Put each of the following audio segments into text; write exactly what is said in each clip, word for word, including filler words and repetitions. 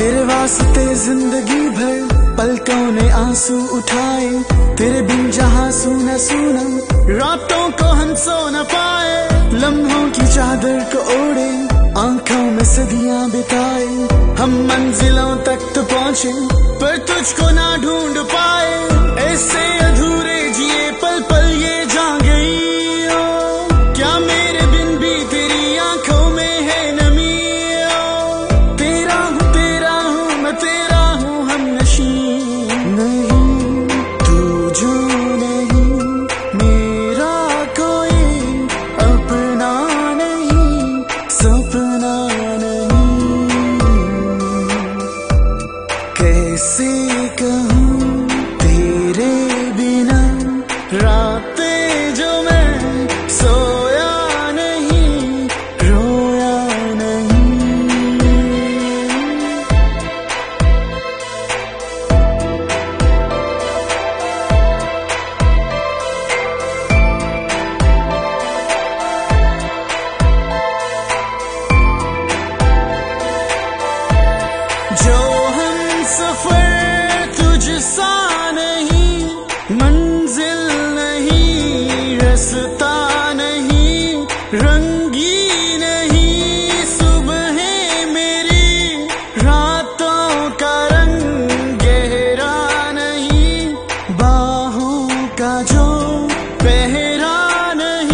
तेरे वास्ते जिंदगी भर पलकों ने आंसू उठाए, तेरे बिन जहां सूना सूना रातों को हम सो न पाए। लम्हों की चादर को ओढ़े आंखों में सदियां बिताए, हम मंजिलों तक तो पहुंचे पर तुझको ना ढूंढ पाए। ऐसे अधूरे जिए पल पल ये जा गई ओ, क्या मेरे बिन भी तेरी आंखों में है नमी ओ। तेरा हूँ तेरा हूँ मैं तेरा हूँ हम नशी, नहीं तू जो नहीं मेरा कोई अपना नहीं सपना नहीं। कैसे कहूँ तेरे बिना रातें जो मैं सोया नहीं रोया नहीं। जो हम सफर तुझसा नहीं, मंजिल नहीं रास्ता नहीं, रंगी नहीं सुबह मेरी रातों का रंग गहरा नहीं, बाहों का जो पहरा नहीं।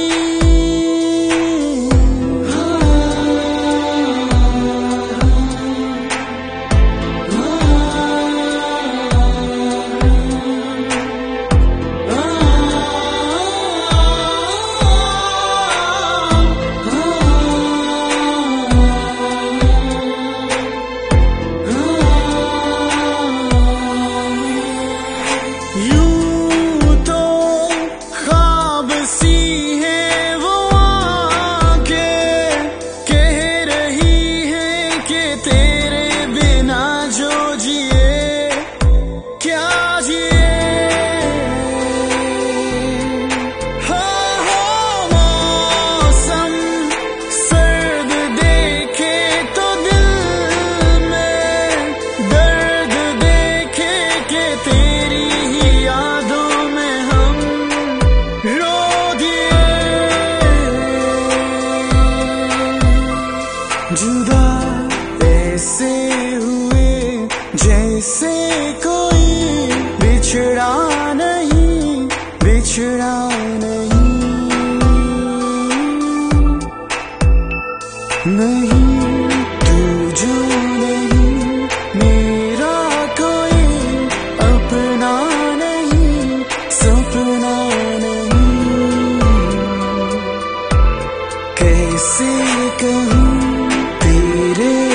यूं तो ख्वाब सी है वो आंखें, कह रही है कि तेरे बिना जो जिए क्या जिए। हो हो मौसम सर्द देखे तो दिल में दर्द देखे कि तेरी ही यादों में हम रो दिए। जुदा ऐसे हुए जैसे कोई बिछड़ा नहीं बिछड़ा नहीं। नहीं तू जो नहीं मेरा कोई अपना नहीं सपना नहीं। कैसे कहूँ तेरे